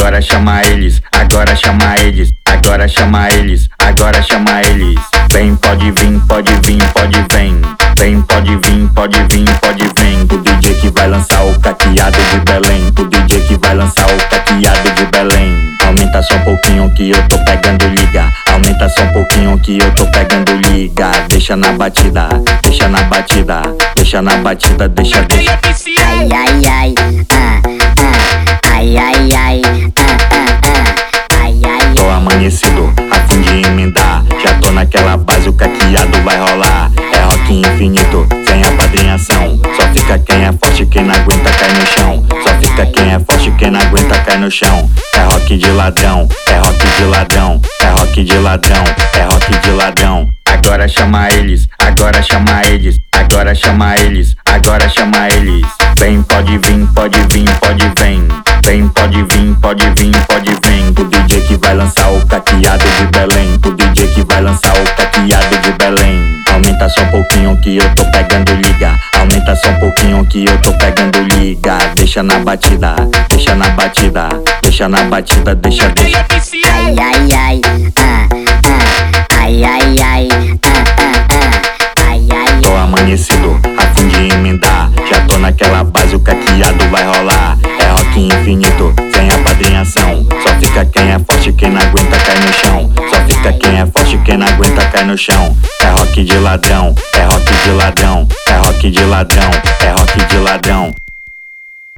agora chama eles, agora chama eles, agora chama eles, agora chama eles. Vem, pode vir, pode vir, pode vem. Vem, pode vir, pode vir, pode vem. O DJ que vai lançar o caqueado de Belém. O DJ que vai lançar o caqueado de Belém. Aumenta só um pouquinho que eu tô pegando liga. Aumenta só um pouquinho que eu tô pegando liga. Deixa na batida, deixa na batida, deixa na batida, deixa, deixa. Ai, ai, ai, ai, ai, ai, ai, ai. Tô amanhecido, a fim de emendar. Já tô naquela base, o caqueado vai rolar. É rock infinito, sem apadrinhação. Só fica quem é forte, quem não aguenta cai no chão. Só fica quem é forte, quem não aguenta cai no chão. É rock de ladrão, é rock de ladrão, é rock de ladrão, é rock de ladrão. Agora chama eles, agora chama eles, agora chama eles, agora chama eles. Vem, pode vir, pode vir, pode vem. Vem, pode vir, pode vir, pode vem. O DJ que vai lançar o caqueado de Belém. O DJ que vai lançar o caqueado de Belém. Aumenta só um pouquinho que eu tô pegando liga. Aumenta só um pouquinho que eu tô pegando liga. Deixa na batida, deixa na batida, deixa na batida, deixa, deixa. Ai, ai, ai, ai, ai, ai, ai, ai. Tô amanhecido, a fim de emendar. Já tô naquela base, o caqueado vai rolar. É rock infinito, sem apadrinhação. Só fica quem é forte, quem não aguenta cai no chão. Só fica quem é forte, quem não aguenta cai no chão. É rock de ladrão, é rock de ladrão, é rock de ladrão, é rock de ladrão.